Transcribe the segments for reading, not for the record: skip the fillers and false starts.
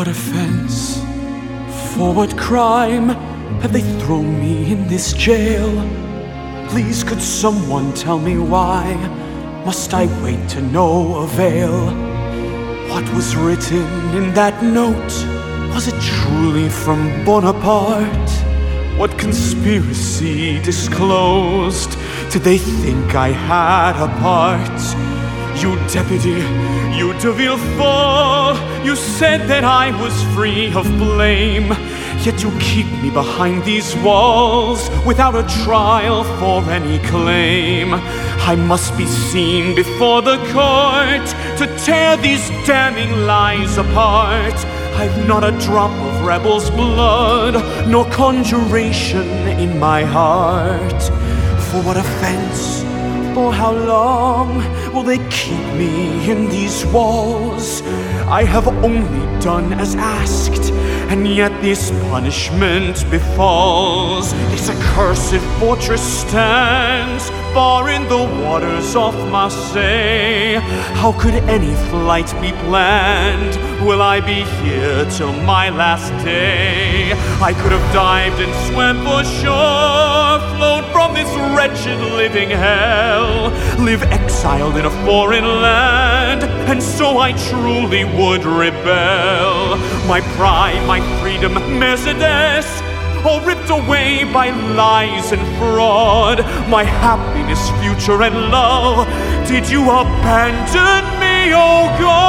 what offense, for what crime have they thrown me in this jail? Please, could someone tell me why must I wait to no avail? What was written in that note? Was it truly from Bonaparte? What conspiracy disclosed did they think I had a part? You deputy, you de Villefort, you said that I was free of blame, yet you keep me behind these walls without a trial for any claim. I must be seen before the court to tear these damning lies apart. I've not a drop of rebel's blood, nor conjuration in my heart. For what offense? For how long will they keep me in these walls? I have only done as asked, and yet this punishment befalls. This accursed fortress stands far in the waters of Marseille. How could any flight be planned? Will I be here till my last day? I could have dived and swam for shore, flown from this wretched living hell, live exiled in a foreign land, and so I truly would rebel. My pride, my freedom, Mercedes, all ripped away by lies and fraud. My happiness, future, and love, did you abandon me, oh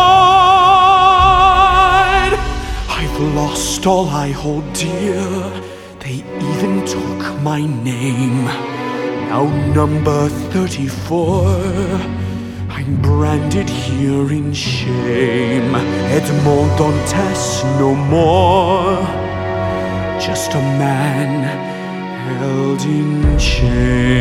God? I've lost all I hold dear. They even took my name. Now number 34, I'm branded here in shame. Edmond Dantes no more, just a man held in chains.